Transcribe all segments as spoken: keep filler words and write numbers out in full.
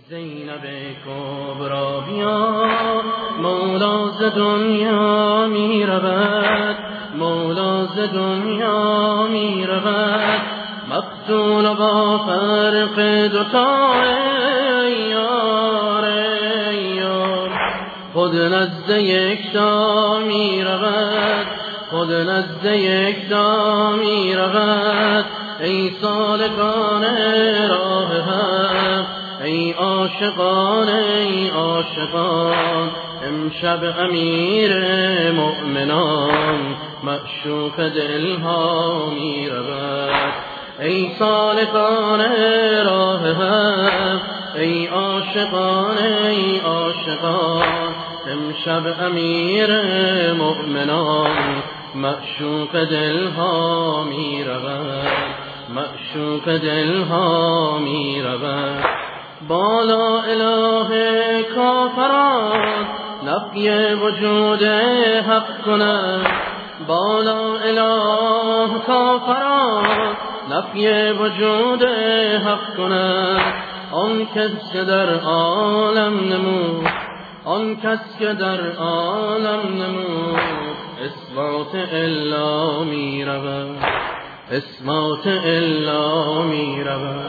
زینب کبرا بیا، مولا ز دنیا می رود، مولا ز دنیا می رود، مقتول با فرق دوتا ای یار ای یار. خود نزد یکتا می رود، خود نزد یکتا می رود، ای سالکان راه حق، ای عاشقان ای عاشقان. امشب امیر مؤمنان معشوق دلها می رود، ای سالکان راه حق، ای عاشقان ای عاشقان. امشب امیر مؤمنان معشوق دلها می رود، معشوق دلها می رود. بالا اله کافران نفی وجود حق کند، بالا اله کافران نفی وجود حق کند. آن کس که در عالم نمود، آن کس که در عالم نمود، اثبات الا می رود، اثبات الا می رود.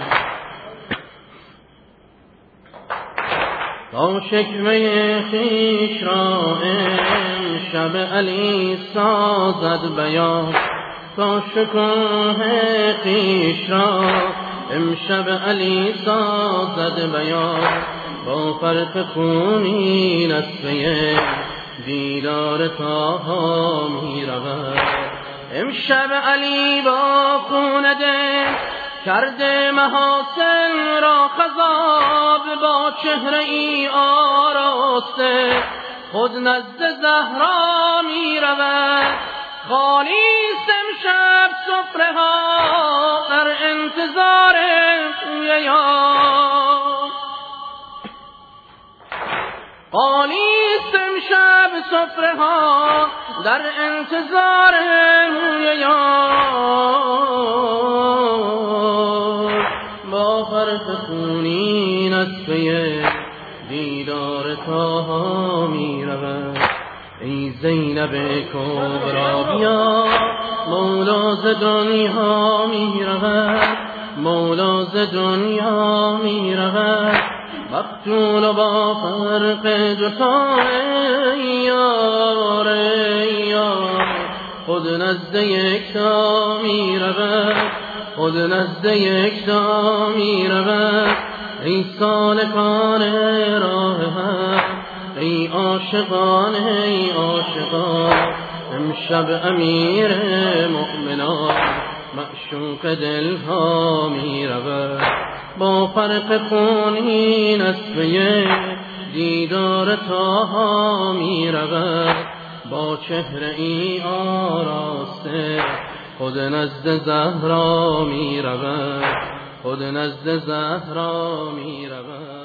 تا شکوه خویش را امشب علی سازد بیان، تا شکوه خویش را امشب علی سازد بیان. با فرق خونی نصفه دیدار طه می رود، امشب علی با خون دل کرده محاسن را خضاب، با چهره ای آراسته خود نزد زهرا می رود. خالی است امشب سفره ها در انتظار روی یار، خالی است امشب سفره ها در انتظار روی یار. با فرق خونی نصفه دیدار طه می رود، ای زینب کبرا بیا، مولا ز دنیا می رود، مولا ز دنیا می رود، مقتول با فرق دوتا ای یار ای یار. خود نزد یکتا می رود، خود نزد یکتا می رود، ای سالکان راه حق، ای عاشقان ای عاشقان. امشب امیر مؤمنان معشوق دلها می رود، با فرق خونی نصفه دیدار طه می رود. با چهره ای آراسته خود نزد زهرا می رود، خود نزد زهرا می رود.